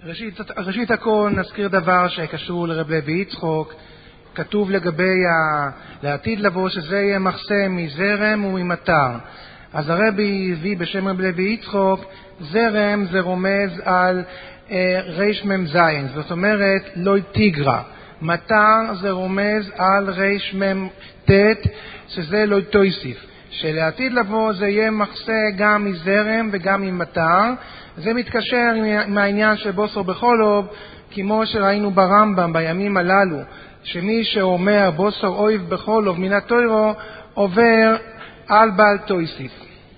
ראשית הכל נזכיר דבר שקשור לרב לוי יצחק. כתוב לגבי לעתיד לבוא שזה יהיה מחסה מזרם וממטר. אז הרבי הביא בשם רב לוי יצחק, זרם זה רומז על ריש מם זין, זאת אומרת לא תיגרה. מטר זה רומז על ריש מם תת, שזה לא תויסיף. שלעתיד לבוא זה יהיה מחסה גם מזרם וגם ממטר. זה מתקשר עם העניין של בוסר בחולוב, כמו שראינו ברמב"ם בימים הללו, שמי שאומר בוסר אויב בחולוב מן התוירו עובר על בעל תויסיף.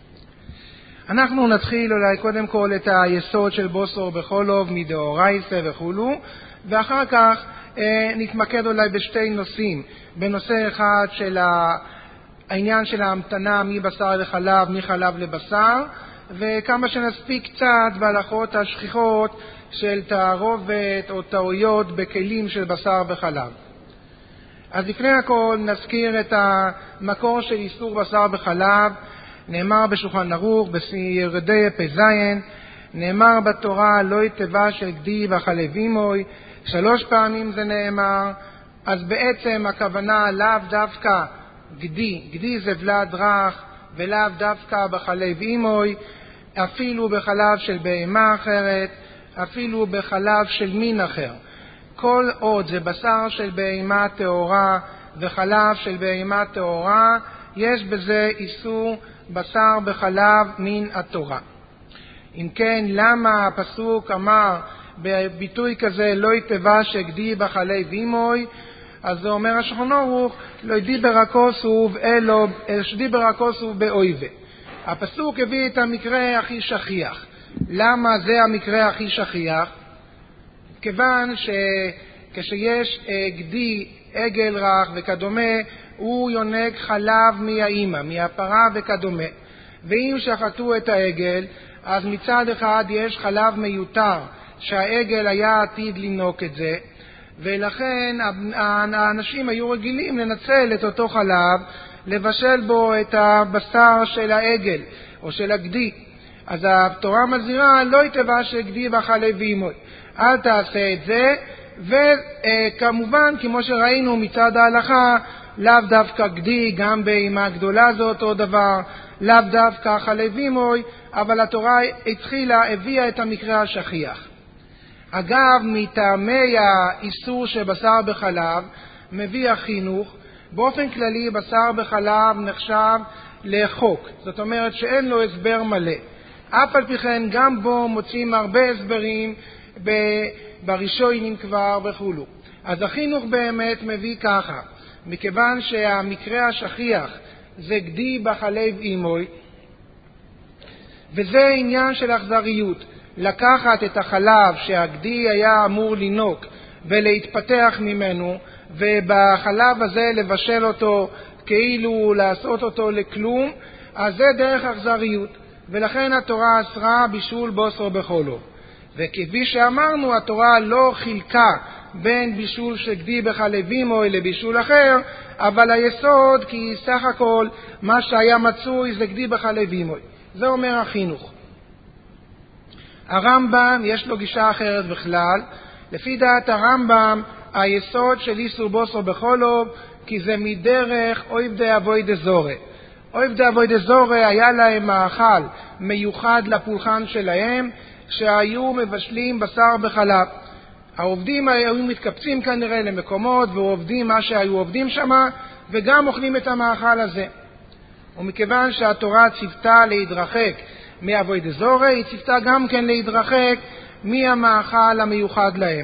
אנחנו נתחיל אולי קודם כל את היסוד של בוסר בחולוב מדאורייתא וכולו, ואחר כך נתמקד אולי בשתי נושאים. בנושא אחד של העניין של ההמתנה מבשר לחלב, מחלב לבשר, וכמה שנספיק קצת בהלכות השכיחות של תערובת או טעויות בכלים של בשר וחלב. אז לפני הכל נזכיר את המקור של איסור בשר בחלב. נאמר בשולחן ערוך בסיירדי פ"ז, נאמר בתורה לא יתבע של גדי וחלב אימוי, 3 פעמים זה נאמר. אז בעצם הכוונה לאו דווקא גדי זה ולד רך, ולאו דווקא בחלב אימוי, אפילו בחלב של בהמה אחרת, אפילו בחלב של מין אחר. כל עוד זה בשר של בהמה טהורה וחלב של בהמה טהורה, יש בזה איסור בשר בחלב מן התורה. אם כן, למה הפסוק אמר בביטוי כזה לא יתבע שגדי בחלב אימוי? אז זה אומר השולחן ערוך לא ידיבר הכוסוב אלו שדיבר הכוסוב באויבה. הפסוק הביא את המקרה הכי שכיח. למה זה המקרה הכי שכיח? כיוון שכשיש גדי, עגל רך וכדומה, הוא יונק חלב מהאימא, מהפרה וכדומה. ואם שחטו את העגל, אז מצד אחד יש חלב מיותר שהעגל היה עתיד לנוק את זה, ולכן האנשים היו רגילים לנצל את אותו חלב, לבשל בו את הבשר של העגל או של הגדי. אז התורה מזהירה לא יתבע שגדי בחלב אימוי, אל תעשה את זה. וכמובן כמו שראינו מצד ההלכה, לאו דווקא גדי, גם בהמה גדולה זה אותו דבר, לאו דווקא חלב אימוי, אבל התורה הביאה את המקרה השכיח. אגב, מטעמי האיסור של בשר בחלב מביא החינוך, באופן כללי בשר בחלב נחשב לחוק, זאת אומרת שאין לו הסבר מלא. אף על פי כן גם בו מוצאים הרבה הסברים בראשונים כבר וכולו. אז החינוך באמת מביא ככה, מכיוון שהמקרה השכיח זה גדי בחלב אימוי, וזה עניין של אכזריות, לקחת את החלב שהגדי היה אמור לנוק ולהתפתח ממנו, ובחלב הזה לבשל אותו כאילו לעשות אותו לכלום, אז זה דרך אכזריות, ולכן התורה אסרה בישול בוסר בחולוב. וכפי שאמרנו, התורה לא חילקה בין בישול של גדי בחלב אימוי לבישול אחר, אבל היסוד כי סך הכל מה שהיה מצוי זה גדי בחלב אימוי. זה אומר החינוך. הרמב"ם יש לו גישה אחרת בכלל. לפי דעת הרמב"ם היסוד של איסור בוסר בחולוב כי זה מדרך אויב דאבוידע זורע. אויב דאבוידע זורע היה להם מאכל מיוחד לפולחן שלהם, שהיו מבשלים בשר בחלב. העובדים היו מתקבצים כנראה למקומות ועובדים מה שהיו עובדים שם, וגם אוכלים את המאכל הזה. ומכיוון שהתורה ציוותה להתרחק מאבוידע זורע, היא ציוותה גם כן להתרחק מהמאכל המיוחד להם.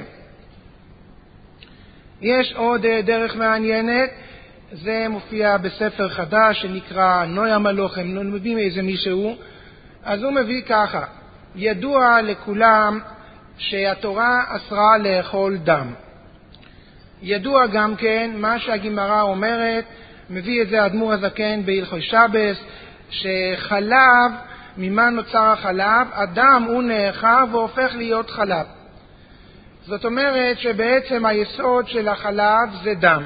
יש עוד דרך מעניינת, זה מופיע בספר חדש שנקרא נוי המלוכם, מביא מאיזה מישהו. אז הוא מביא ככה, ידוע לכולם שהתורה אסרה לאכול דם. ידוע גם כן מה שהגמרא אומרת, מביא את זה אדמו"ר הזקן בהלכות שבס, שחלב, ממה נוצר החלב? הדם הוא נאכל והופך להיות חלב. זאת אומרת שבעצם היסוד של החלב זה דם,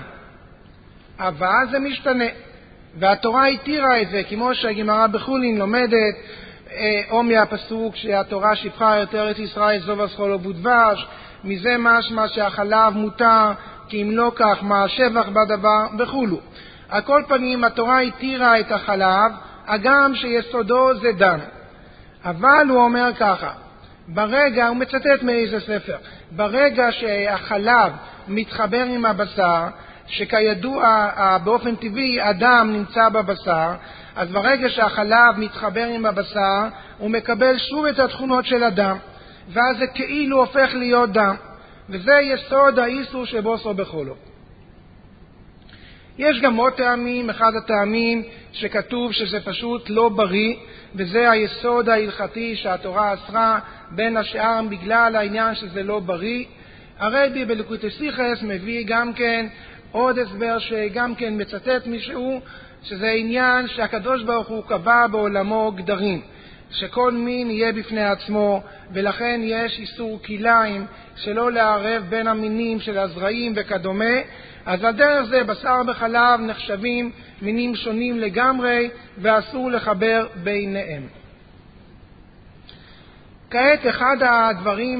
אבל זה משתנה, והתורה התירה את זה, כמו שהגמרא בחולין לומדת או מהפסוק שהתורה שיבחה יותר את ישראל זוב זכור ודבש, מזה משמע שהחלב מותר, כי אם לא כך מה השבח בדבר וכולו. על כל פנים התורה התירה את החלב, הגם שיסודו זה דם. אבל הוא אומר ככה, ברגע, הוא מצטט מאיזה ספר, ברגע שהחלב מתחבר עם הבשר, שכידוע באופן טבעי הדם נמצא בבשר, אז ברגע שהחלב מתחבר עם הבשר הוא מקבל שוב את התכונות של הדם, ואז זה כאילו הופך להיות דם, וזה יסוד האיסור שבוסו בחולו. יש גם עוד טעמים, אחד הטעמים שכתוב שזה פשוט לא בריא, וזה היסוד ההלכתי שהתורה אסרה, בין השאר בגלל העניין שזה לא בריא. הרבי בליקוטי שיחס מביא גם כן עוד הסבר שגם כן מצטט מישהו, שזה עניין שהקדוש ברוך הוא קבע בעולמו גדרים, שכל מין יהיה בפני עצמו, ולכן יש איסור כליים שלא לערב בין המינים של הזרעים וכדומה. אז על דרך זה בשר בחלב נחשבים מינים שונים לגמרי ואסור לחבר ביניהם. כעת אחד הדברים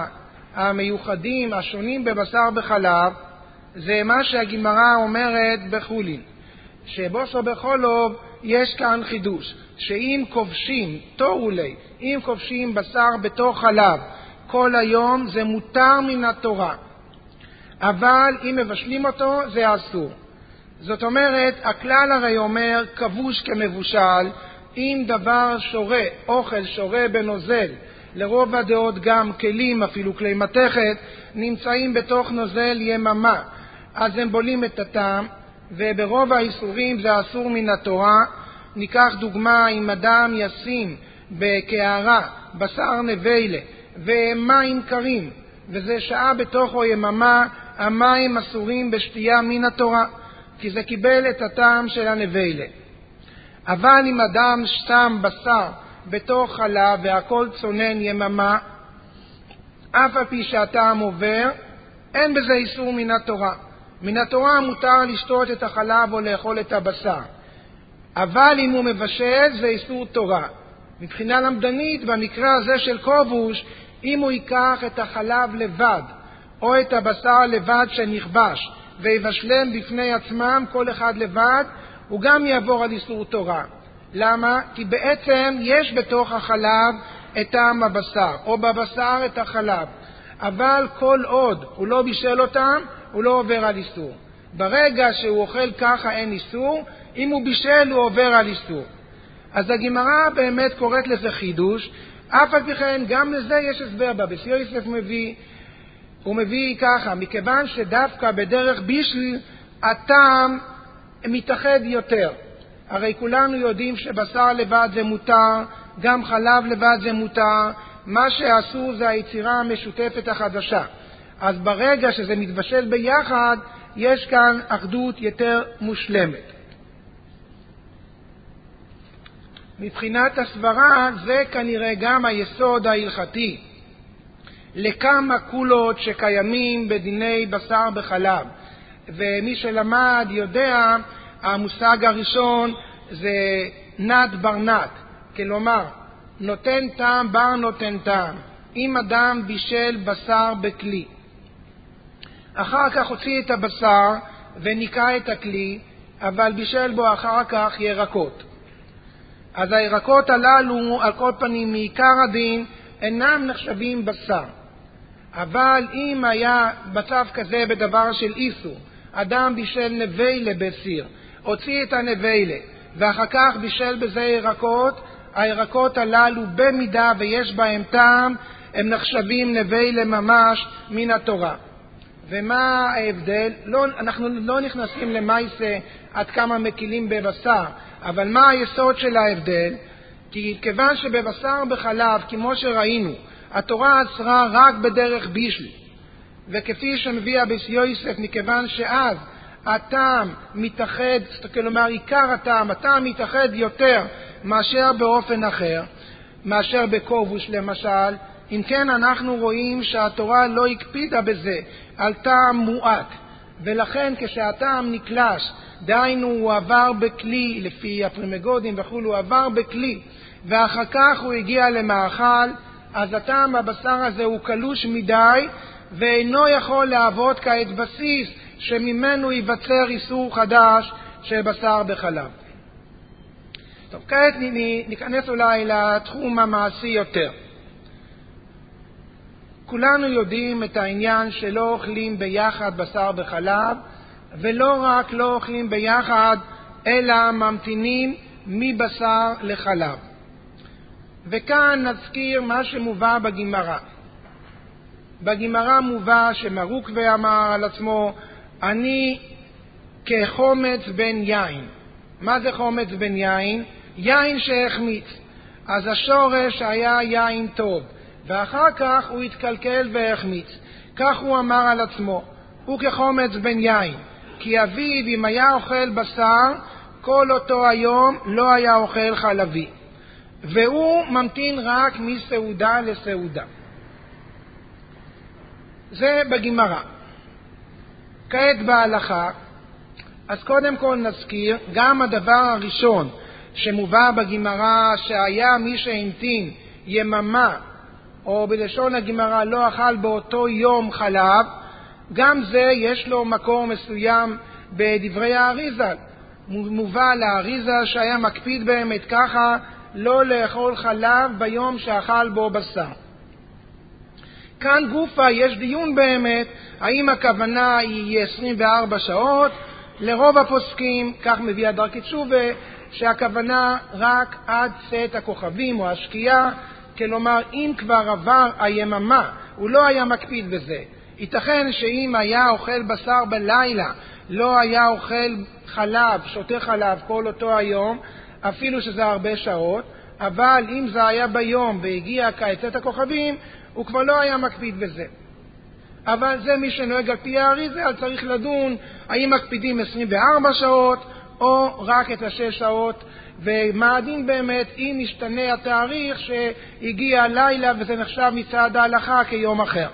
המיוחדים השונים בבשר בחלב זה מה שהגמרא אומרת בחולין, שבוסו בחולוב יש כאן חידוש, שאם כובשים, תורו לי, אם כובשים בשר בתוך חלב כל היום זה מותר מן התורה, אבל אם מבשלים אותו זה אסור. זאת אומרת, הכלל הרי אומר כבוש כמבושל, אם דבר שורה, אוכל שורה בנוזל, לרוב הדעות גם כלים, אפילו כלי מתכת, נמצאים בתוך נוזל יממה, אז הם בולים את הטעם, וברוב האיסורים זה אסור מן התורה. ניקח דוגמה, אם אדם ישים בקערה בשר נבלה ומים קרים, וזה שעה בתוכו יממה, המים אסורים בשתייה מן התורה, כי זה קיבל את הטעם של הנבלה. אבל אם אדם שם בשר בתוך חלב והכל צונן יממה, אף על פי שהטעם עובר, אין בזה איסור מן התורה. מן התורה מותר לשתות את החלב או לאכול את הבשר, אבל אם הוא מבשל זה איסור תורה. מבחינה למדנית, במקרה הזה של כובוש, אם הוא ייקח את החלב לבד או את הבשר לבד שנכבש ויבשלם בפני עצמם כל אחד לבד, הוא גם יעבור על איסור תורה. למה? כי בעצם יש בתוך החלב את טעם הבשר, או בבשר את החלב, אבל כל עוד הוא לא בישל אותם הוא לא עובר על איסור. ברגע שהוא אוכל ככה אין איסור, אם הוא בישל הוא עובר על איסור. אז הגמרא באמת קוראת לזה חידוש, אף על פי כן גם לזה יש הסבר בבס יוסף הוא מביא ככה, מכיוון שדווקא בדרך בישל הטעם מתאחד יותר. הרי כולנו יודעים שבשר לבד זה מותר, גם חלב לבד זה מותר, מה שאסור זה היצירה המשותפת החדשה. אז ברגע שזה מתבשל ביחד, יש כאן אחדות יותר מושלמת. מבחינת הסברה, זה כנראה גם היסוד ההלכתי לכמה קולות שקיימים בדיני בשר בחלב. ומי שלמד יודע, המושג הראשון זה נת בר נת, כלומר נותן טעם בר נותן טעם. אם אדם בישל בשר בכלי, אחר כך הוציא את הבשר וניקה את הכלי, אבל בישל בו אחר כך ירקות, אז הירקות הללו על כל פנים מעיקר הדין אינם נחשבים בשר. אבל אם היה מצב כזה בדבר של איסור, אדם בישל נבלה בסיר, הוציא את הנבלה ואחר כך בישל בזה ירקות, הירקות הללו במידה ויש בהם טעם הם נחשבים נבלה ממש מן התורה. ומה ההבדל? אנחנו לא נכנסים למעשה עד כמה מקילים בבשר, אבל מה היסוד של ההבדל? כי כיוון שבבשר בחלב, כמו שראינו, התורה אסרה רק בדרך בישל, וכפי שמביא בס יוסף, מכיוון שאז הטעם מתאחד, כלומר עיקר הטעם מתאחד יותר מאשר באופן אחר, מאשר בכובוש למשל. אם כן אנחנו רואים שהתורה לא הקפידה בזה על טעם מועט, ולכן כשהטעם נקלש, דהיינו הוא עבר בכלי, לפי הפרימגודים וכו', הוא עבר בכלי ואחר כך הוא הגיע למאכל, אז הטעם בבשר הזה הוא קלוש מדי, ואינו יכול להוות כעת בסיס שממנו ייווצר איסור חדש של בשר בחלב. טוב, כעת ניכנס אולי לתחום המעשי יותר. כולנו יודעים את העניין שלא אוכלים ביחד בשר בחלב, ולא רק לא אוכלים ביחד, אלא ממתינים מבשר לחלב. וכאן נזכיר מה שמובא בגמרא. בגמרא מובא שמרוקווה אמר על עצמו, אני כחומץ בן יין. מה זה חומץ בן יין? יין שהחמיץ. אז השורש היה יין טוב, ואחר כך הוא התקלקל והחמיץ. כך הוא אמר על עצמו, הוא כחומץ בן יין, כי אביו אם היה אוכל בשר, כל אותו היום לא היה אוכל חלבי. והוא ממתין רק מסעודה לסעודה. זה בגמרא. כעת בהלכה, אז קודם כל נזכיר, גם הדבר הראשון שמובא בגמרא שהיה מי שהמתין יממה, או בלשון הגמרא לא אכל באותו יום חלב, גם זה יש לו מקור מסוים בדברי האריז"ל. מובא לאריז"ל שהיה מקפיד באמת ככה לא לאכול חלב ביום שאכל בו בשר. כאן גופה יש דיון באמת, האם הכוונה היא 24 שעות, לרוב הפוסקים, כך מביא הדרכי תשובה, שהכוונה רק עד צאת הכוכבים או השקיעה, כלומר אם כבר עבר היממה, הוא לא היה מקפיד בזה. ייתכן שאם היה אוכל בשר בלילה, לא היה אוכל חלב, שותה חלב כל אותו היום, אפילו שזה הרבה שעות, אבל אם זה היה ביום והגיע צאת הכוכבים, הוא כבר לא היה מקפיד בזה. אבל זה מי שנוהג על פי האריז"ל, צריך לדון האם מקפידים 24 שעות או רק את 6 שעות, ומה הדין באמת אם משתנה התאריך שהגיע הלילה וזה נחשב מצד ההלכה כיום אחר.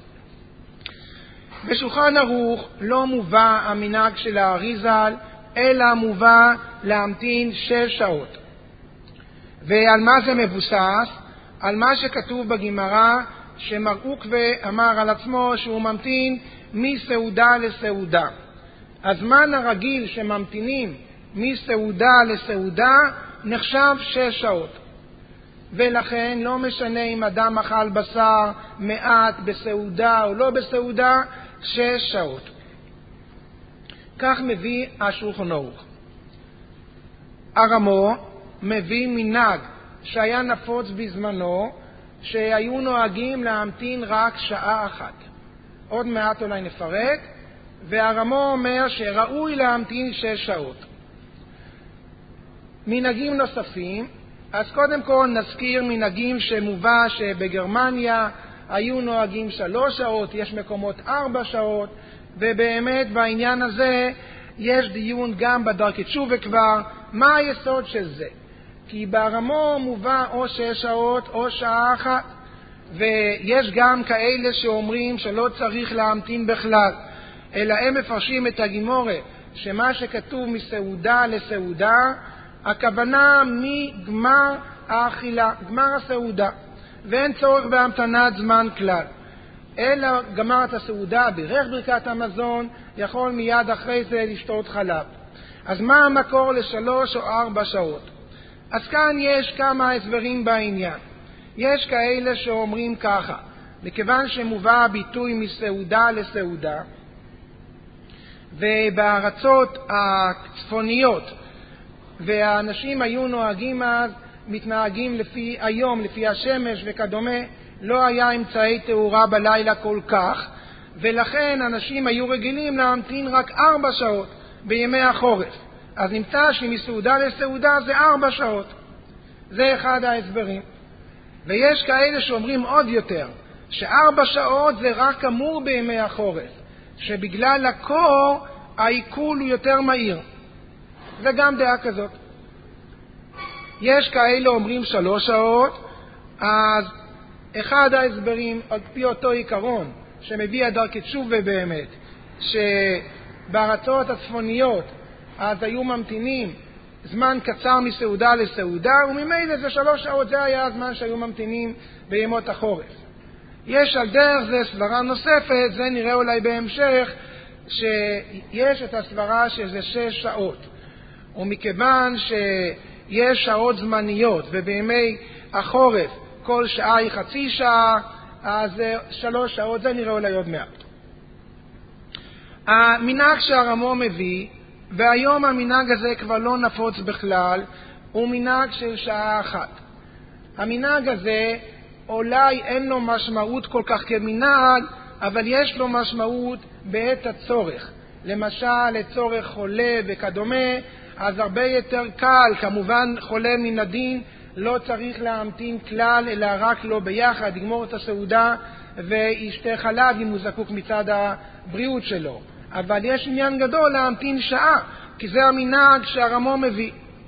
בשולחן ערוך לא מובא המנהג של האריז"ל, אלא מובא להמתין 6 שעות. ועל מה זה מבוסס? על מה שכתוב בגמרא, שמרוקווה אמר על עצמו שהוא ממתין מסעודה לסעודה. הזמן הרגיל שממתינים מסעודה לסעודה נחשב 6 שעות. ולכן לא משנה אם אדם אכל בשר מעט בסעודה או לא בסעודה, 6 שעות. כך מביא השולחן ערוך. הרמו מביא מנהג שהיה נפוץ בזמנו, שהיו נוהגים להמתין רק שעה אחת. עוד מעט אולי נפרט. והרמו אומר שראוי להמתין 6 שעות. מנהגים נוספים, אז קודם כל נזכיר מנהגים שמובא שבגרמניה היו נוהגים 3 שעות, יש מקומות 4 שעות, ובאמת בעניין הזה יש דיון גם בדרכי תשובה כבר, מה היסוד של זה? כי ברמו מובא או 6 שעות או שעה אחת, ויש גם כאלה שאומרים שלא צריך להמתין בכלל, אלא הם מפרשים את הגימורה שמה שכתוב מסעודה לסעודה, הכוונה מגמר האכילה, גמר הסעודה, ואין צורך בהמתנת זמן כלל, אלא גמר את הסעודה, בירך ברכת המזון, יכול מיד אחרי זה לשתות חלב. אז מה המקור ל3 או 4 שעות? אז כאן יש כמה הסברים בעניין. יש כאלה שאומרים ככה, מכיוון שמובא הביטוי מסעודה לסעודה, ובארצות הצפוניות, והאנשים היו נוהגים אז, מתנהגים לפי היום, לפי השמש וכדומה, לא היה אמצעי תאורה בלילה כל כך, ולכן אנשים היו רגילים להמתין רק 4 שעות בימי החורף. אז נמצא שמסעודה לסעודה זה 4 שעות. זה אחד ההסברים. ויש כאלה שאומרים עוד יותר, ש4 שעות זה רק אמור בימי החורף, שבגלל הקור העיכול הוא יותר מהיר. זה גם דעה כזאת. יש כאלה אומרים 3 שעות, אז אחד ההסברים על פי אותו עיקרון שמביא הדרכי תשובה באמת, שבארצות הצפוניות אז היו ממתינים זמן קצר מסעודה לסעודה, וממילא זה 3 שעות, זה היה הזמן שהיו ממתינים בימות החורף. יש על דרך זה סברה נוספת, זה נראה אולי בהמשך, שיש את הסברה שזה 6 שעות. ומכיוון שיש שעות זמניות, ובימי החורף כל שעה היא חצי שעה, אז 3 שעות, זה נראה אולי עוד מעט. המנהג שהרמו מביא, והיום המנהג הזה כבר לא נפוץ בכלל, הוא מנהג של שעה אחת. המנהג הזה אולי אין לו משמעות כל כך כמנהג, אבל יש לו משמעות בעת הצורך. למשל, לצורך חולה וכדומה, אז הרבה יותר קל, כמובן חולה מן הדין, לא צריך להמתין כלל, אלא רק לא ביחד, יגמור את הסעודה וישתה חלב אם הוא זקוק מצד הבריאות שלו. אבל יש עניין גדול להמתין שעה, כי זה המנהג שהרמו מביא.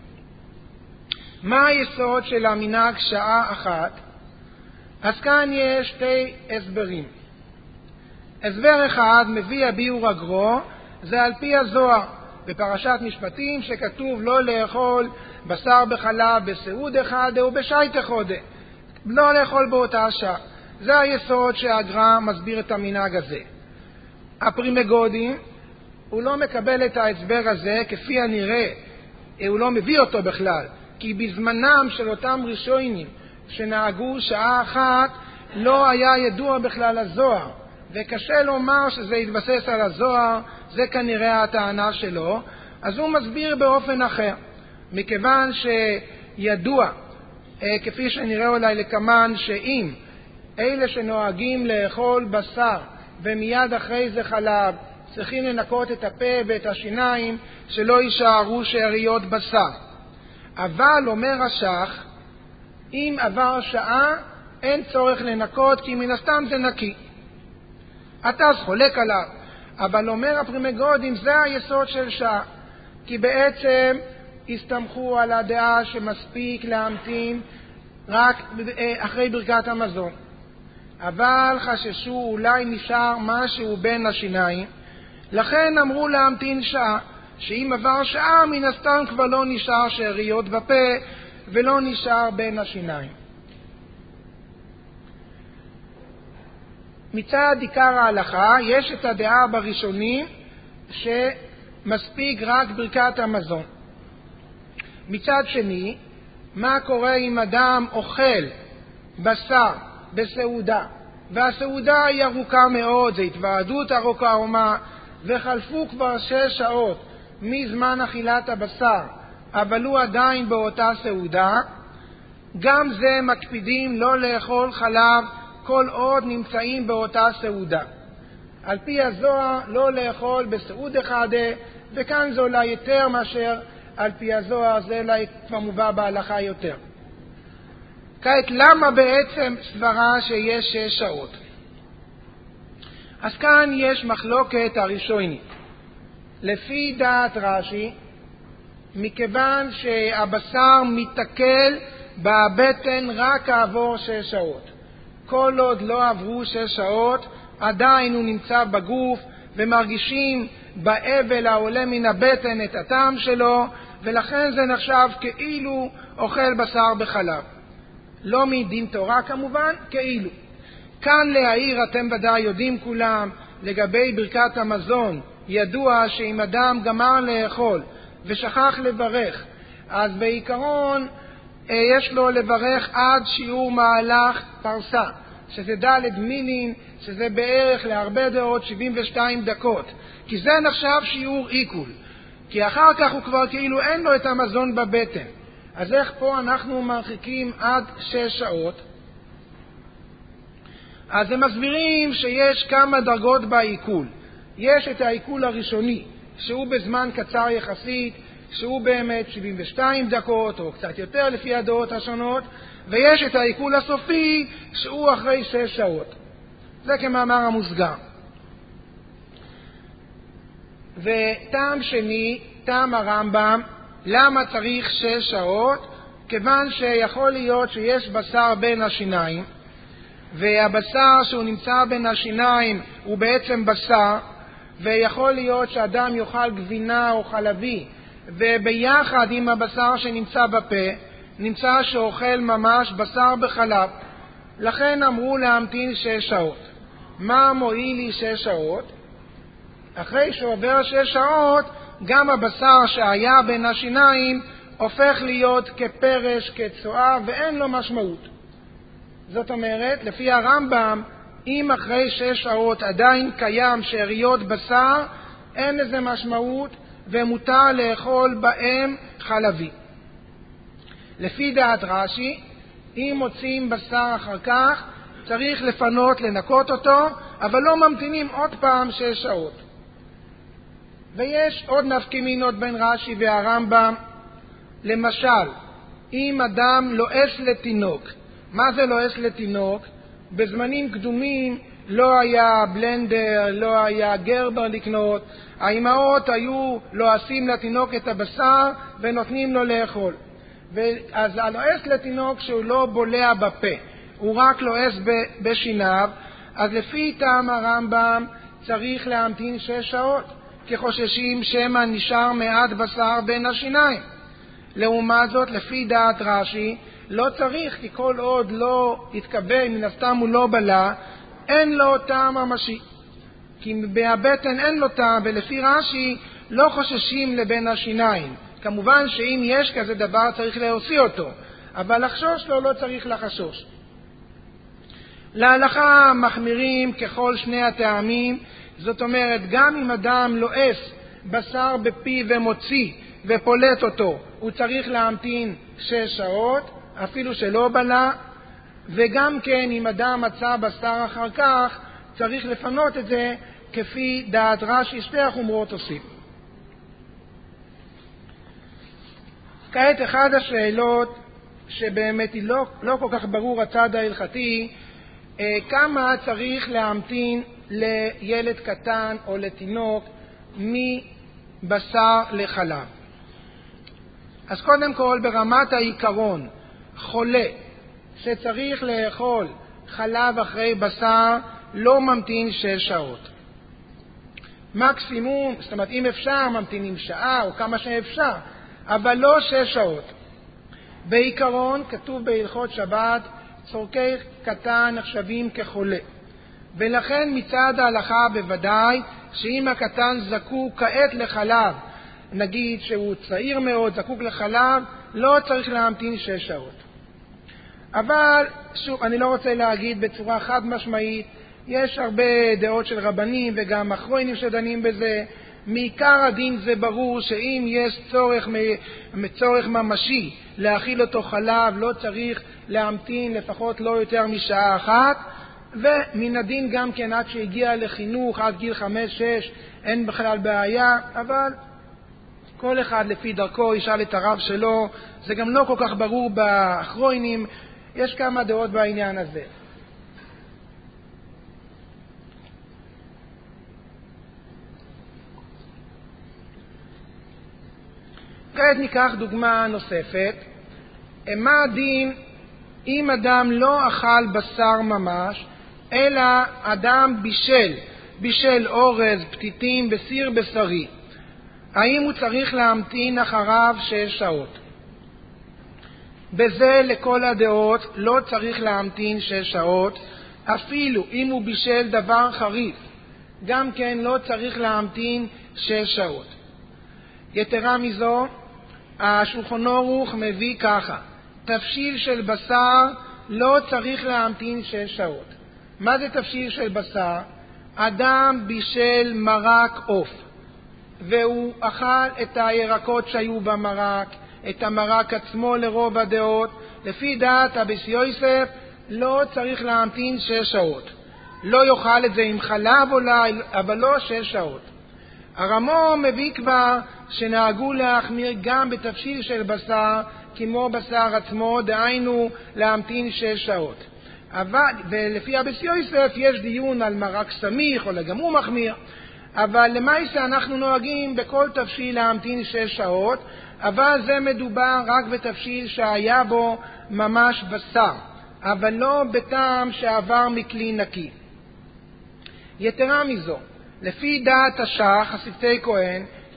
מה היסוד של המנהג שעה אחת? אז כאן יש 2 הסברים. הסבר אחד מביא הביאור הגרו, זה על פי הזוהר בפרשת משפטים, שכתוב לא לאכול בשר בחלב בסעוד אחד או בשייט אחד, לא לאכול באותה שעה. זה היסוד שהגר"א מסביר את המנהג הזה. הפרימגודים, הוא לא מקבל את ההסבר הזה, כפי הנראה, הוא לא מביא אותו בכלל, כי בזמנם של אותם ראשונים שנהגו שעה אחת, לא היה ידוע בכלל הזוהר, וקשה לומר שזה יתבסס על הזוהר, זה כנראה הטענה שלו, אז הוא מסביר באופן אחר. מכיוון שידוע, כפי שנראה אולי לכמן, שאם אלה שנוהגים לאכול בשר ומיד אחרי זה חלב, צריכים לנקות את הפה ואת השיניים שלא יישארו שאריות בשר. אבל אומר השח, אם עבר שעה אין צורך לנקות, כי מן הסתם זה נקי. אתה אז חולק עליו, אבל אומר הפרימגודים, זה היסוד של שעה, כי בעצם הסתמכו על הדעה שמספיק להמתין רק אחרי ברכת המזון. אבל חששו אולי נשאר משהו בין השיניים, לכן אמרו להמתין שעה, שאם עבר שעה מן הסתם כבר לא נשאר שאריות בפה ולא נשאר בין השיניים. מצד עיקר ההלכה יש את הדעה בראשונים שמספיק רק ברכת המזון. מצד שני, מה קורה אם אדם אוכל בשר בסעודה, והסעודה היא ארוכה מאוד, זה התוועדות ארוכה ומה, וחלפו כבר 6 שעות מזמן אכילת הבשר, אבל הוא עדיין באותה סעודה, גם זה מקפידים לא לאכול חלב כל עוד נמצאים באותה סעודה. על פי הזוהר לא לאכול בסעוד אחד, וכאן זה אולי יותר מאשר על פי הזוהר, זה אולי כבר מובא בהלכה יותר. כעת, למה בעצם סברה שיש 6 שעות? אז כאן יש מחלוקת הראשונית. לפי דעת רש"י, מכיוון שהבשר מתעכל בבטן רק כעבור 6 שעות. כל עוד לא עברו 6 שעות, עדיין הוא נמצא בגוף, ומרגישים באבל העולה מן הבטן את הטעם שלו, ולכן זה נחשב כאילו אוכל בשר בחלב. לא מדין תורה כמובן, כאילו. כאן להעיר, אתם ודאי יודעים כולם, לגבי ברכת המזון, ידוע שאם אדם גמר לאכול ושכח לברך, אז בעיקרון יש לו לברך עד שיעור מהלך פרסה, שזה ד' מילין, שזה בערך להרבה דעות 72 דקות, כי זה נחשב שיעור עיכול, כי אחר כך הוא כבר כאילו אין לו את המזון בבטן. אז איך פה אנחנו מרחיקים עד 6 שעות? אז הם מסבירים שיש כמה דרגות בעיכול. יש את העיכול הראשוני, שהוא בזמן קצר יחסית, שהוא באמת 72 דקות או קצת יותר לפי הדעות השונות, ויש את העיכול הסופי שהוא אחרי 6 שעות. זה כמאמר המוסגר. וטעם שני, טעם הרמב"ם, למה צריך 6 שעות? כיוון שיכול להיות שיש בשר בין השיניים, והבשר שהוא נמצא בין השיניים הוא בעצם בשר, ויכול להיות שאדם יאכל גבינה או חלבי וביחד עם הבשר שנמצא בפה, נמצא שאוכל ממש בשר בחלב. לכן אמרו להמתין 6 שעות. מה מועיל לי 6 שעות? אחרי שעובר 6 שעות, גם הבשר שהיה בין השיניים הופך להיות כפרש, כצואה, ואין לו משמעות. זאת אומרת, לפי הרמב"ם, אם אחרי 6 שעות עדיין קיים שאריות בשר, אין לזה משמעות ומותר לאכול בהם חלבי. לפי דעת רש"י, אם מוצאים בשר אחר כך, צריך לפנות, לנקות אותו, אבל לא ממתינים עוד פעם 6 שעות. ויש עוד נפקמינות בין רש"י והרמב"ם. למשל, אם אדם לועס לתינוק, מה זה לועס לתינוק? בזמנים קדומים לא היה בלנדר, לא היה גרבר לקנות, האימהות היו לועסים לתינוק את הבשר ונותנים לו לאכול. אז הלועס לתינוק שהוא לא בולע בפה, הוא רק לועס בשיניו, אז לפי טעם הרמב"ם צריך להמתין 6 שעות, כי חוששים שמא נשאר מעט בשר בין השיניים. לעומת זאת, לפי דעת רש"י, לא צריך, כי כל עוד לא התקבל, מן הסתם הוא לא בלע, אין לו טעם ממשי. כי מהבטן אין לו טעם, ולפי רש"י לא חוששים לבין השיניים. כמובן שאם יש כזה דבר צריך להוציא אותו, אבל לחשוש לו לא צריך לחשוש. להלכה מחמירים ככל שני הטעמים, זאת אומרת, גם אם אדם לועס בשר בפי ומוציא ופולט אותו, הוא צריך להמתין 6 שעות, אפילו שלא בלע, וגם כן אם אדם מצא בשר אחר כך, צריך לפנות את זה כפי דעת רש"י, 2 החומרות עושים. כעת אחד השאלות שבאמת היא לא כל כך ברור הצד ההלכתי, כמה צריך להמתין לילד קטן או לתינוק מבשר לחלב. אז קודם כל, ברמת העיקרון, חולה שצריך לאכול חלב אחרי בשר לא ממתין 6 שעות. מקסימום, זאת אומרת, אם אפשר ממתינים שעה או כמה שאפשר, אבל לא 6 שעות. בעיקרון כתוב בהלכות שבת, צורכי קטן נחשבים כחולה, ולכן מצד ההלכה בוודאי שאם הקטן זקוק כעת לחלב, נגיד שהוא צעיר מאוד, זקוק לחלב, לא צריך להמתין 6 שעות. אבל שוב, אני לא רוצה להגיד בצורה חד משמעית, יש הרבה דעות של רבנים וגם אחרונים שדנים בזה. מעיקר הדין זה ברור שאם יש צורך ממשי להאכיל אותו חלב, לא צריך להמתין לפחות לא יותר משעה אחת, ומן הדין גם כן עד שהגיע לחינוך, עד גיל 5-6, אין בכלל בעיה, אבל כל אחד לפי דרכו ישאל את הרב שלו, זה גם לא כל כך ברור באחרונים, יש כמה דעות בעניין הזה. כעת ניקח דוגמה נוספת. מה הדין אם אדם לא אכל בשר ממש, אלא אדם בישל אורז, פתיתים בסיר בשרי? האם הוא צריך להמתין אחריו 6 שעות? בזה לכל הדעות לא צריך להמתין 6 שעות, אפילו אם הוא בישל דבר חריף, גם כן לא צריך להמתין 6 שעות. יתרה מזו, השולחן ערוך מביא ככה, תבשיל של בשר לא צריך להמתין 6 שעות. מה זה תבשיל של בשר? אדם בישל מרק עוף, והוא אכל את הירקות שהיו במרק, את המרק עצמו לרוב הדעות. לפי דעת רבי יוסף לא צריך להמתין 6 שעות. לא יאכל את זה עם חלב אולי, אבל לא 6 שעות. הרמ"א מביא כבר שנהגו להחמיר גם בתבשיל של בשר כמו בשר עצמו, דהיינו להמתין 6 שעות. ולפי רבי יוסף יש דיון על מרק סמיך או גם הוא מחמיר, אבל למעשה אנחנו נוהגים בכל תבשיל להמתין 6 שעות, אבל זה מדובר רק בתבשיל שהיה בו ממש בשר, אבל לא בטעם שעבר מכלי נקי. יתרה מזו, לפי דעת השח, השפתי כהן,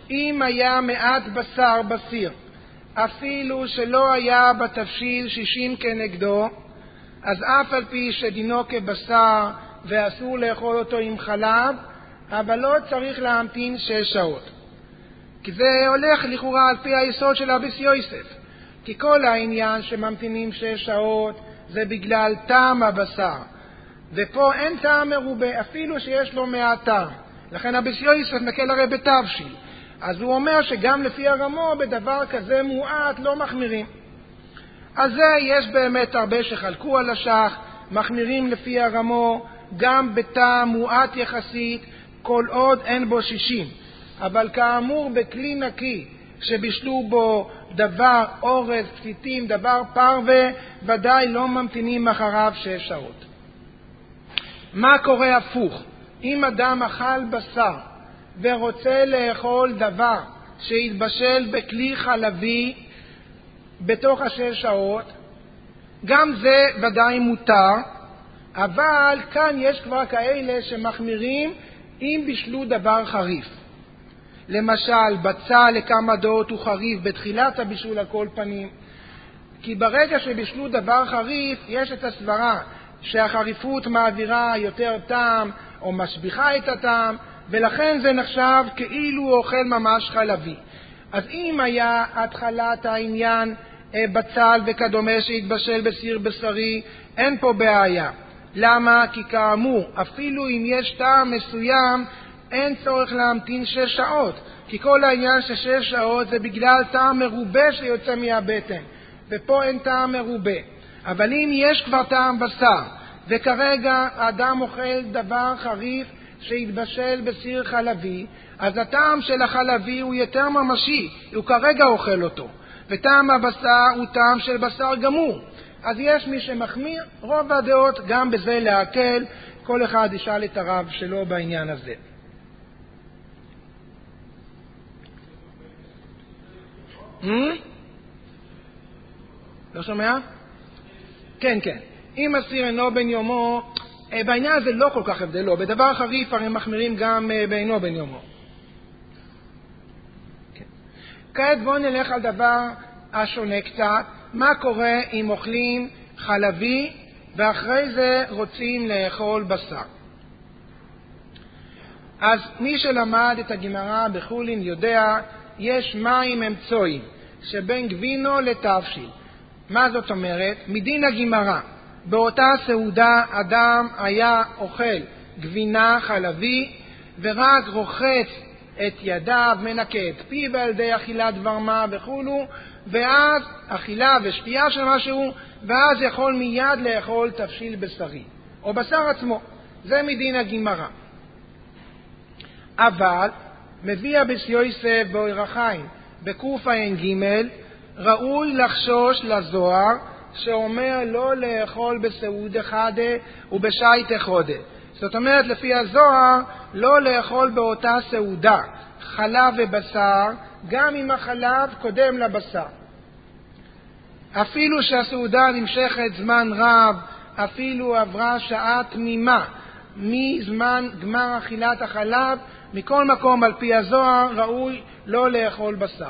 אם היה מעט בשר בסיר, אפילו שלא היה בתבשיל 60 כנגדו, אז אף על פי שדינו כבשר ואסור לאכול אותו עם חלב, אבל לא צריך להמתין 6 שעות. כי זה הולך לכאורה על פי היסוד של הביס יוסף. כי כל העניין שממתינים 6 שעות זה בגלל טעם הבשר. ופה אין טעם מרובה, אפילו שיש לו מעט טעם. לכן הביס יוסף מקל הרי בתבשיל. אז הוא אומר שגם לפי הרמו בדבר כזה מועט לא מחמירים. אז זה יש באמת הרבה שחלקו על השח, מחמירים לפי הרמו, גם בטעם מועט יחסית, כל עוד אין בו 60. אבל כאמור בכלי נקי, שבישלו בו דבר אורז, פתיתים, דבר פרווה, ודאי לא ממתינים אחריו 6 שעות. מה קורה הפוך? אם אדם אכל בשר ורוצה לאכול דבר שהתבשל בכלי חלבי בתוך 6 שעות, גם זה ודאי מותר, אבל כאן יש כבר כאלה שמחמירים אם בישלו דבר חריף. למשל, בצל לכמה דעות הוא חריף בתחילת הבישול על כל פנים, כי ברגע שבישלו דבר חריף יש את הסברה שהחריפות מעבירה יותר טעם או משביחה את הטעם, ולכן זה נחשב כאילו הוא אוכל ממש חלבי. אז אם היה התחלת העניין בצל וכדומה שהתבשל בסיר בשרי, אין פה בעיה. למה? כי כאמור, אפילו אם יש טעם מסוים, אין צורך להמתין 6 שעות. כי כל העניין של 6 שעות זה בגלל טעם מרובה שיוצא מהבטן. ופה אין טעם מרובה. אבל אם יש כבר טעם בשר, וכרגע האדם אוכל דבר חריף שהתבשל בסיר חלבי, אז הטעם של החלבי הוא יותר ממשי, הוא כרגע אוכל אותו. וטעם הבשר הוא טעם של בשר גמור. אז יש מי שמחמיר, רוב הדעות גם בזה להקל, כל אחד ישאל את הרב שלו בעניין הזה. לא שומע? כן, כן. אם הסיר אינו בן יומו, בעניין הזה לא כל כך הבדל, לא. בדבר חריף הרי מחמירים גם באינו בן יומו. כן. כעת בואו נלך על דבר השונה קצת. מה קורה אם אוכלים חלבי ואחרי זה רוצים לאכול בשר? אז מי שלמד את הגמרא בחולין יודע, יש מים אמצויים שבין גבינו לתבשיל. מה זאת אומרת? מדין הגמרא, באותה סעודה אדם היה אוכל גבינה חלבי ורק רוחץ את ידיו, מנקה את פיו על ידי אכילת דבר מה וכולו, ואז אכילה ושתייה של משהו, ואז יכול מיד לאכול תבשיל בשרי או בשר עצמו. זה מדין הגמרא. אבל מביא הביס יוסף באור החיים בקע"ג, ראוי לחשוש לזוהר שאומר לא לאכול בסעוד אחד ובשייט אחד. זאת אומרת, לפי הזוהר, לא לאכול באותה סעודה חלב ובשר, גם אם החלב קודם לבשר. אפילו שהסעודה נמשכת זמן רב, אפילו עברה שעה תמימה מזמן גמר אכילת החלב, מכל מקום על פי הזוהר ראוי לא לאכול בשר.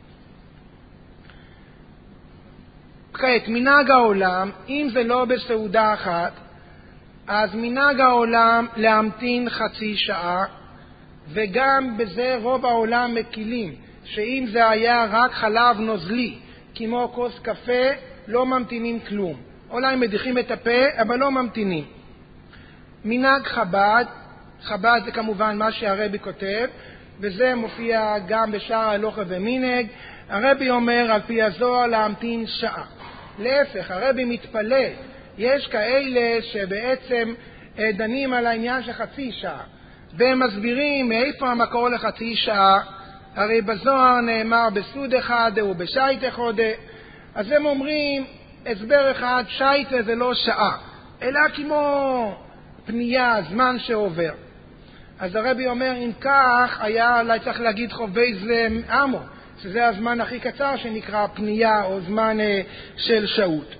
כעת, מנהג העולם, אם זה לא בסעודה אחת, אז מנהג העולם להמתין חצי שעה, וגם בזה רוב העולם מקילים, שאם זה היה רק חלב נוזלי, כמו כוס קפה, לא ממתינים כלום. אולי מדיחים את הפה, אבל לא ממתינים. מנהג חב"ד, חב"ד זה כמובן מה שהרבי כותב, וזה מופיע גם בשאר ההלכה ומנהג. הרבי אומר על פי הזוהר להמתין שעה. להפך, הרבי מתפלא. יש כאלה שבעצם דנים על העניין של חצי שעה, והם מסבירים מאיפה המקור לחצי שעה. הרי בזוהר נאמר בסעוד אחד ובשייט אחד, אז הם אומרים הסבר אחד, שייט זה לא שעה, אלא כמו פנייה, זמן שעובר. אז הרבי אומר, אם כך, היה אולי צריך להגיד חובי זה עמו, שזה הזמן הכי קצר שנקרא פנייה או זמן של שהות.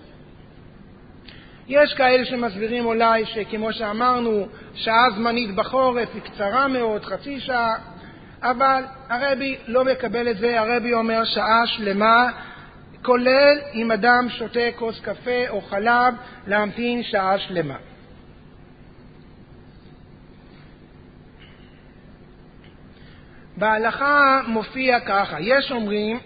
יש כאלה שמסבירים אולי שכמו שאמרנו, שעה זמנית בחורף היא קצרה מאוד, חצי שעה, אבל הרבי לא מקבל את זה. הרבי אומר שעה שלמה, כולל אם אדם שותה כוס קפה או חלב, להמתין שעה שלמה. בהלכה מופיע ככה, יש אומרים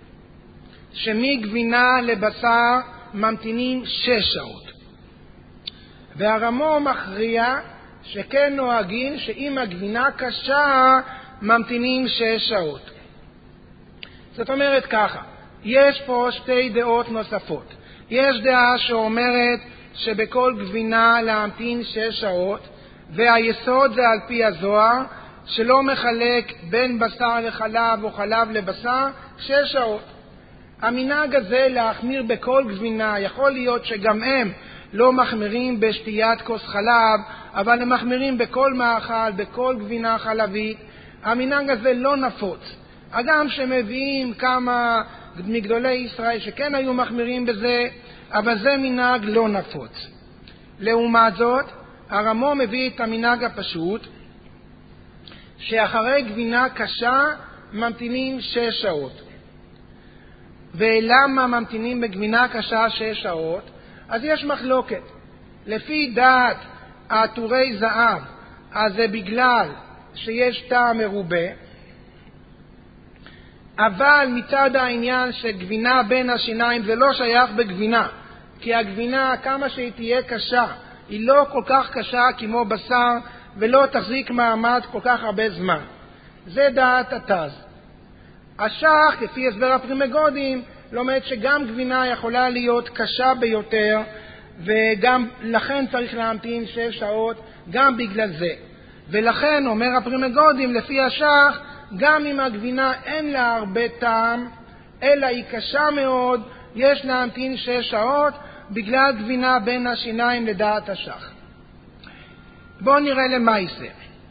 שמגבינה לבשר ממתינים 6 שעות, והרמו מכריע שכן נוהגים שאם הגבינה קשה ממתינים 6 שעות. זאת אומרת ככה, יש פה 2 דעות נוספות. יש דעה שאומרת שבכל גבינה להמתין 6 שעות, והיסוד זה על פי הזוהר שלא מחלק בין בשר לחלב או חלב לבשר 6 שעות. המנהג הזה להחמיר בכל גבינה, יכול להיות שגם הם לא מחמירים בשתיית כוס חלב, אבל הם מחמירים בכל מאכל, בכל גבינה חלבית. המנהג הזה לא נפוץ. אגם שמביאים כמה מגדולי ישראל שכן היו מחמירים בזה, אבל זה מנהג לא נפוץ. לעומת זאת, הרמו מביא את המנהג הפשוט, שאחרי גבינה קשה ממתינים 6 שעות. ולמה ממתינים בגבינה קשה 6 שעות? אז יש מחלוקת. לפי דעת עטורי זהב, אז זה בגלל שיש טעם מרובה, אבל מצד העניין שגבינה בין השיניים זה לא שייך בגבינה, כי הגבינה כמה שהיא תהיה קשה, היא לא כל כך קשה כמו בשר, ולא תחזיק מעמד כל כך הרבה זמן. זה דעת התז. השח, לפי הסבר הפרימגודים, לומד שגם גבינה יכולה להיות קשה ביותר, וגם לכן צריך להמתין 6 שעות, גם בגלל זה. ולכן אומר הפרימגודים, לפי השח, גם אם הגבינה אין לה הרבה טעם, אלא היא קשה מאוד, יש להמתין 6 שעות, בגלל גבינה בין השיניים לדעת השח. בואו נראה למעשה.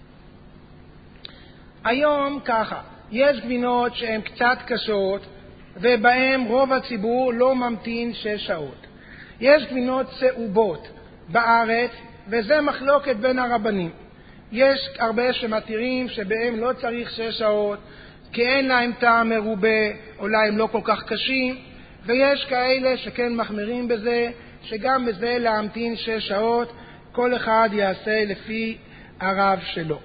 היום ככה, יש גבינות שהן קצת קשות, ובהן רוב הציבור לא ממתין 6 שעות. יש גבינות צהובות בארץ, וזה מחלוקת בין הרבנים. יש הרבה שמתירים שבהם לא צריך 6 שעות, כי אין להם טעם מרובה, אולי הם לא כל כך קשים, ויש כאלה שכן מחמירים בזה, שגם בזה להמתין 6 שעות, כל אחד יעשה לפי הרב שלו.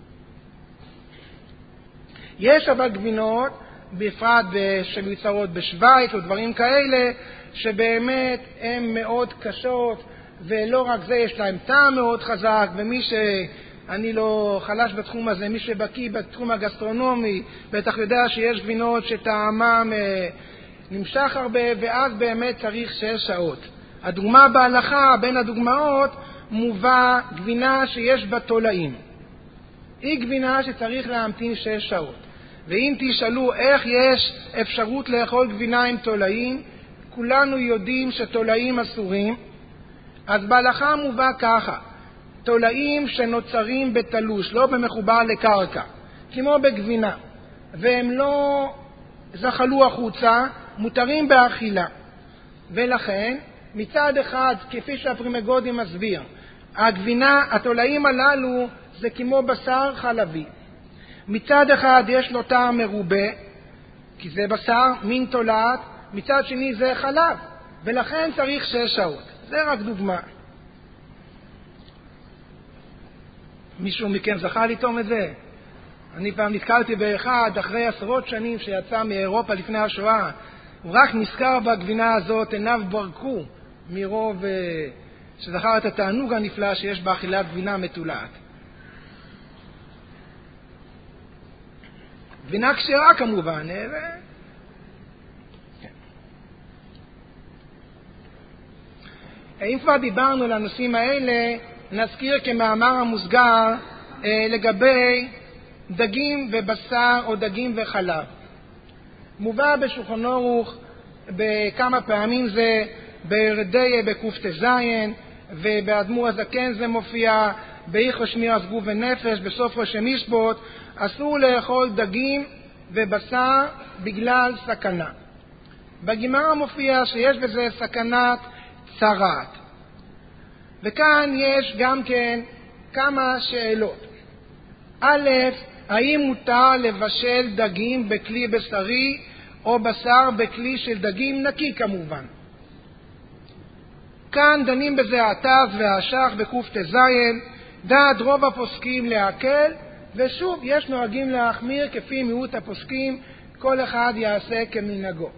יש אבל גבינות, בפרט שמיוצרות בשוויץ או דברים כאלה, שבאמת הן מאוד קשות, ולא רק זה, יש להם טעם מאוד חזק, ומי אני לא חלש בתחום הזה, מי שבקיא בתחום הגסטרונומי, בטח יודע שיש גבינות שטעמם נמשך הרבה, ואז באמת צריך 6 שעות. הדוגמה בהלכה, בין הדוגמאות, מובא גבינה שיש בה תולעים. היא גבינה שצריך להמתין 6 שעות. ואם תשאלו איך יש אפשרות לאכול גבינה עם תולעים, כולנו יודעים שתולעים אסורים. אז בהלכה מובא ככה, תולעים שנוצרים בתלוש, לא במחובר לקרקע, כמו בגבינה, והם לא זחלו החוצה, מותרים באכילה. ולכן, מצד אחד, כפי שהפרימגודי מסביר, הגבינה, התולעים הללו זה כמו בשר חלבי. מצד אחד יש לו טעם מרובה, כי זה בשר, מין תולעת, מצד שני זה חלב, ולכן צריך 6 שעות. זה רק דוגמה. מישהו מכם זכה לטעום את זה? אני פעם נתקלתי באחד, אחרי 10 שנים שיצא מאירופה לפני השואה, הוא רק נזכר בגבינה הזאת, עיניו ברקו מרוב שזכר את התענוג הנפלא שיש באכילת גבינה מתולעת. גבינה כשרה כמובן. אם כבר דיברנו על הנושאים האלה, נזכיר כמאמר המוסגר לגבי דגים ובשר או דגים וחלב. מובא בשולחן ערוך בכמה פעמים, זה ברדיה בקופטז, ובאדמו"ר הזקן זה מופיע, בהלכות שמירת גוף ונפש, בסוף ראש משפט, אסור לאכול דגים ובשר בגלל סכנה. בגמרא מופיע שיש בזה סכנת צרעת. וכאן יש גם כן כמה שאלות. א', האם מותר לבשל דגים בכלי בשרי או בשר בכלי של דגים נקי כמובן? כאן דנים בזה הט"ז והאש"ך בקט"ז, דעת רוב הפוסקים להקל, ושוב יש נוהגים להחמיר כפי מיעוט הפוסקים, כל אחד יעשה כמנהגו.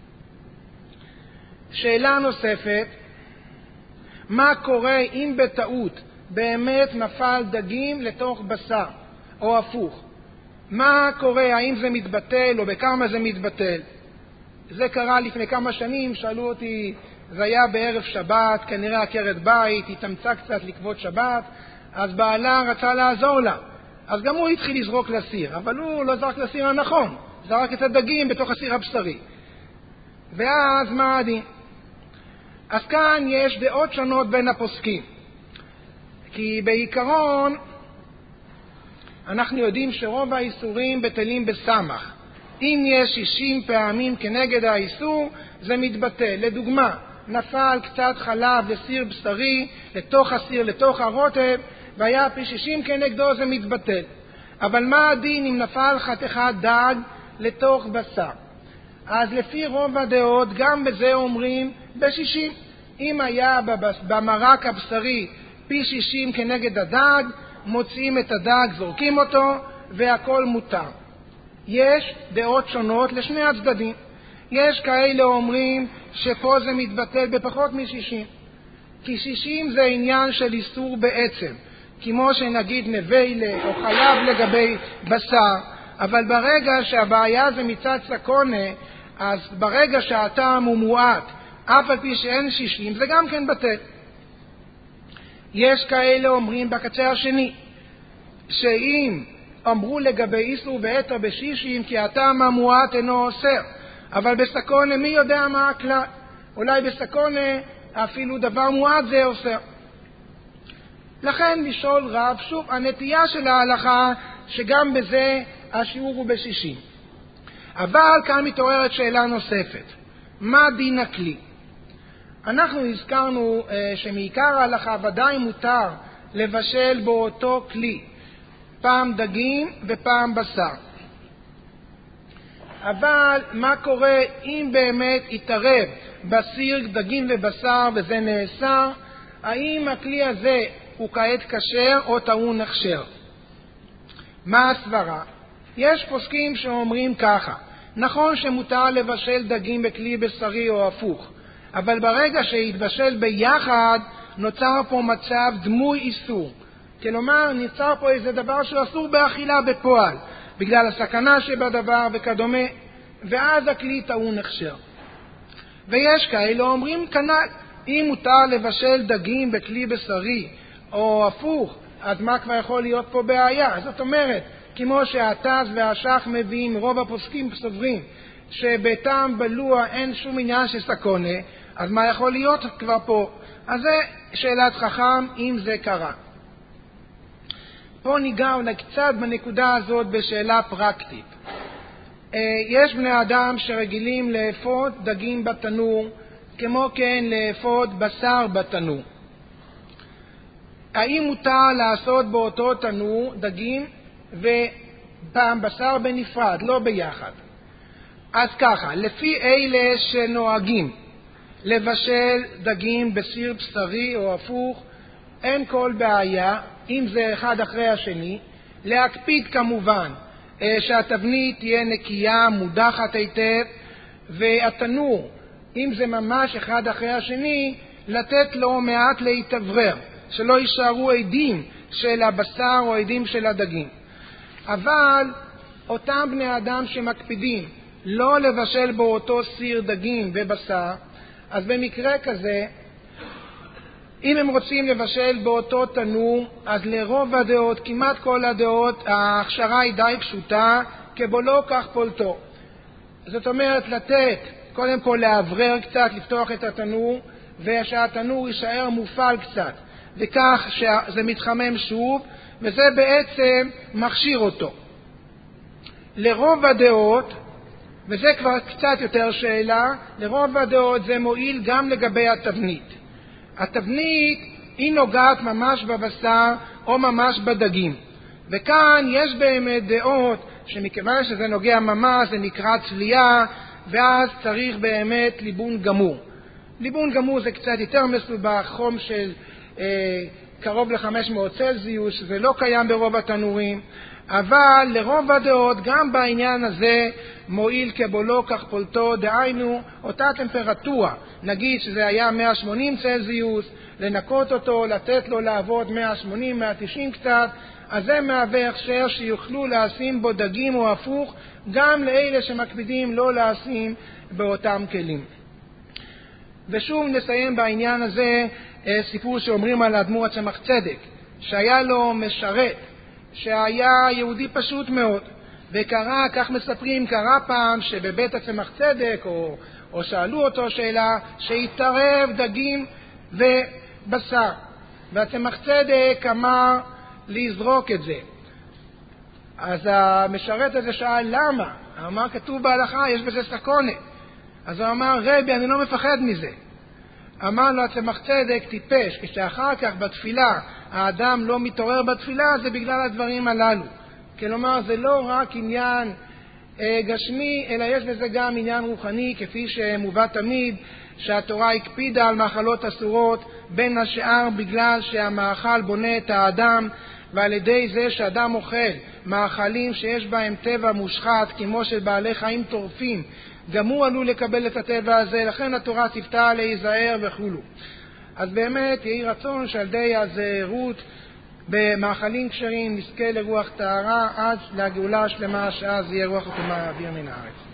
שאלה נוספת, מה קורה אם בטעות באמת נפל דגים לתוך בשר או הפוך? מה קורה, האם זה מתבטל או בכמה זה מתבטל? זה קרה לפני כמה שנים, שאלו אותי, זה היה בערב שבת, כנראה עקרת בית, התאמצה קצת לכבוד שבת, אז בעלה רצה לעזור לה, אז גם הוא התחיל לזרוק לסיר, אבל הוא לא זרק לסיר הנכון, זרק את הדגים בתוך הסיר הבשרי. ואז מה הדין? אז כאן יש דעות שונות בין הפוסקים, כי בעיקרון אנחנו יודעים שרוב האיסורים בטלים בסמך. אם יש 60 פעמים כנגד האיסור, זה מתבטל. לדוגמה, נפל קצת חלב לסיר בשרי, לתוך הסיר, לתוך הרוטב, והיה פי 60 כנגדו, זה מתבטל. אבל מה הדין אם נפל חתיכת דג לתוך בשר? אז לפי רוב הדעות, גם בזה אומרים ב-60. אם היה במרק הבשרי פי 60 כנגד הדג, מוציאים את הדג, זורקים אותו, והכל מותר. יש דעות שונות לשני הצדדים. יש כאלה אומרים שפה זה מתבטל בפחות מ-60, כי 60 זה עניין של איסור בעצם, כמו שנגיד נבלה או חלב לגבי בשר, אבל ברגע שהבעיה זה מצד סקונה, אז ברגע שהטעם הוא מועט, אף על פי שאין 60, זה גם כן בטל. יש כאלה אומרים בקצה השני, שאם אמרו לגבי איסור בהתר ב-60, כי הטעם המועט אינו אוסר, אבל בסקונה מי יודע מה הכלל? אולי בסקונה אפילו דבר מועט זה אוסר. לכן לשאול רב, שוב, הנטייה של ההלכה שגם בזה השיעור הוא ב-60. אבל כאן מתעוררת שאלה נוספת, מה דין הכלי? אנחנו הזכרנו שמעיקר ההלכה ודאי מותר לבשל באותו כלי, פעם דגים ופעם בשר. אבל מה קורה אם באמת יתערב בסיר דגים ובשר וזה נאסר? האם הכלי הזה הוא כעת כשר או טעון הכשר? מה הסברה? יש פוסקים שאומרים ככה, נכון שמותר לבשל דגים בכלי בשרי או הפוך, אבל ברגע שהתבשל ביחד נוצר פה מצב דמוי איסור. כלומר, נוצר פה איזה דבר שאסור באכילה בפועל, בגלל הסכנה שבדבר וכדומה, ואז הכלי טעון הכשר. ויש כאלה אומרים כנ"ל, אם מותר לבשל דגים בכלי בשרי או הפוך, אז מה כבר יכול להיות פה בעיה? זאת אומרת, כמו שהט"ז והאש"ך מביאים, רוב הפוסקים סוברים שבטעם בלוע אין שום עניין של סכנה, אז מה יכול להיות כבר פה? אז זה שאלת חכם אם זה קרה. פה ניגע אולי קצת בנקודה הזאת בשאלה פרקטית. יש בני אדם שרגילים לאפות דגים בתנור, כמו כן לאפות בשר בתנור. האם מותר לעשות באותו תנור דגים ופעם בשר בנפרד, לא ביחד? אז ככה, לפי אלה שנוהגים לבשל דגים בסיר בשרי או הפוך, אין כל בעיה, אם זה אחד אחרי השני, להקפיד כמובן שהתבנית תהיה נקייה, מודחת היטב, והתנור, אם זה ממש אחד אחרי השני, לתת לו מעט להתאוורר, שלא יישארו עדים של הבשר או עדים של הדגים. אבל אותם בני אדם שמקפידים לא לבשל באותו סיר דגים ובשר, אז במקרה כזה, אם הם רוצים לבשל באותו תנור, אז לרוב הדעות, כמעט כל הדעות, ההכשרה היא די פשוטה, כבולו כך פולטו. זאת אומרת, לתת, קודם כל להברר קצת, לפתוח את התנור, ושהתנור יישאר מופעל קצת, וכך שזה מתחמם שוב, וזה בעצם מכשיר אותו. לרוב הדעות, וזה כבר קצת יותר שאלה, לרוב הדעות זה מועיל גם לגבי התבנית. התבנית היא נוגעת ממש בבשר או ממש בדגים. וכאן יש באמת דעות שמכיוון שזה נוגע ממש זה נקרא צלייה, ואז צריך באמת ליבון גמור. ליבון גמור זה קצת יותר מסובך, חום של קרוב ל-500 צלזיוס, שזה לא קיים ברוב התנורים, אבל לרוב הדעות גם בעניין הזה מועיל כבולו כך פולטו, דהיינו אותה טמפרטורה, נגיד שזה היה 180 צלזיוס, לנקות אותו, לתת לו לעבוד 180, 190 קצת, אז זה מהווה הכשר שיוכלו לשים בו דגים או הפוך, גם לאלה שמקפידים לא לשים באותם כלים. ושוב נסיים בעניין הזה סיפור שאומרים על האדמו"ר הצמח צדק, שהיה לו משרת, שהיה יהודי פשוט מאוד, וקרה, כך מספרים, קרה פעם שבבית הצמח צדק, או שאלו אותו שאלה, שהתערב דגים ובשר, והצמח צדק אמר לזרוק את זה. אז המשרת הזה שאל למה? אמר, כתוב בהלכה, יש בזה סכנה. אז הוא אמר, רבי, אני לא מפחד מזה. אמר לו הצמח צדק, טיפש, כשאחר כך בתפילה האדם לא מתעורר בתפילה, זה בגלל הדברים הללו. כלומר, זה לא רק עניין גשמי, אלא יש בזה גם עניין רוחני, כפי שמובא תמיד, שהתורה הקפידה על מאכלות אסורות, בין השאר בגלל שהמאכל בונה את האדם, ועל ידי זה שאדם אוכל מאכלים שיש בהם טבע מושחת, כמו של בעלי חיים טורפים, גם הוא עלול לקבל את הטבע הזה, לכן התורה ציוותה להיזהר וכולו. אז באמת יהי רצון שעל ידי הזהירות במאכלים כשרים נזכה לרוח טהרה עד לגאולה השלמה, שאז יהיה רוח וטומאה אוויר מן הארץ.